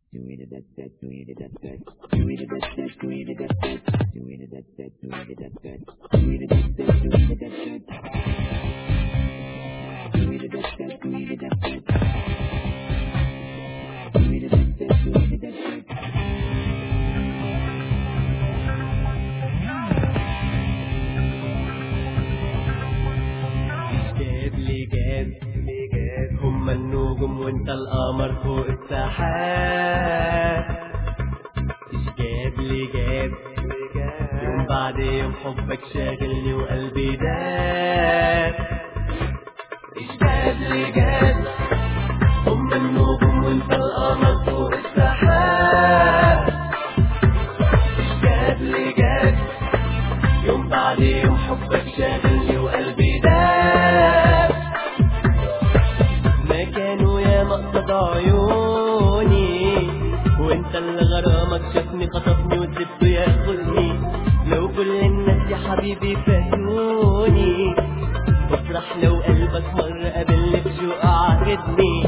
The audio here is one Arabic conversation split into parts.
هما النجوم وانت القمر فوق السحاب. ايش جاب لي جاب يوم بعد يوم حبك شاغلني وقلبي داب. ايش جاب لي جاب هما النجوم وانت القمر فوق السحاب. ايش جاب لي جاب يوم بعد يوم حبك شاغلني وقلبي داب. ما كانوا يا مقصد عيوني وانت اللي غرامك شافني خطفني وسبته ياخدني. لو كل الناس يا حبيبي فاتوني بفرح لو قلبك مرة قابلني بشوق عاجبني.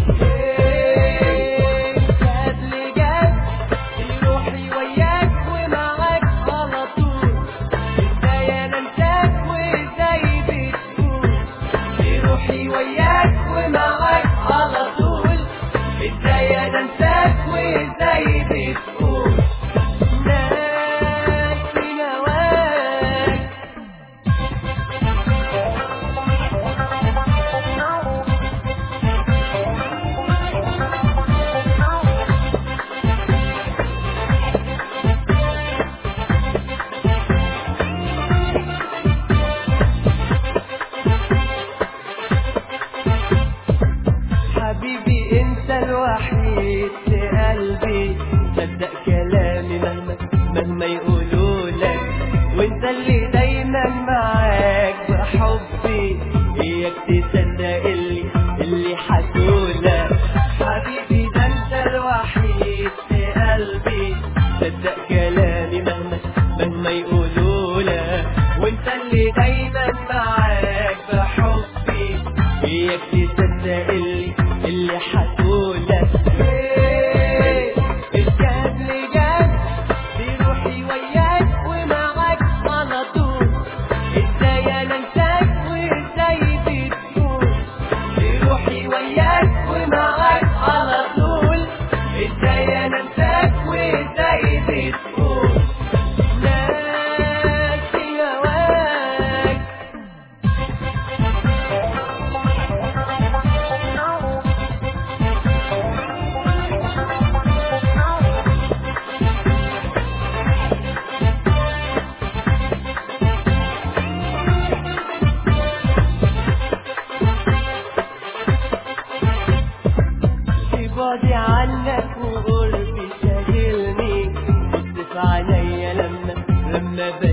حبيبي انت الوحيد في قلبي، صدق كلامي مهما يقولولك، وانت اللي دايما معاك بحبي، اياك تصدق اللي حكولك. حبيبي ده انت الوحيد في قلبي، صدق كلامي مهما يقولولك، وانت اللي دايما معاك بحبي، اياك تصدق اللي حكولك. الجاب لي جاب دي روحي وياك ومعاك على طول، ازاي انا انساك وازاي بتكون. دي روحي وياك ومعاك على طول، ازاي انا انساك وازاي بتكون. ناسي هواك بعدي عنك وقربي شاغلني، بص في عينيا لما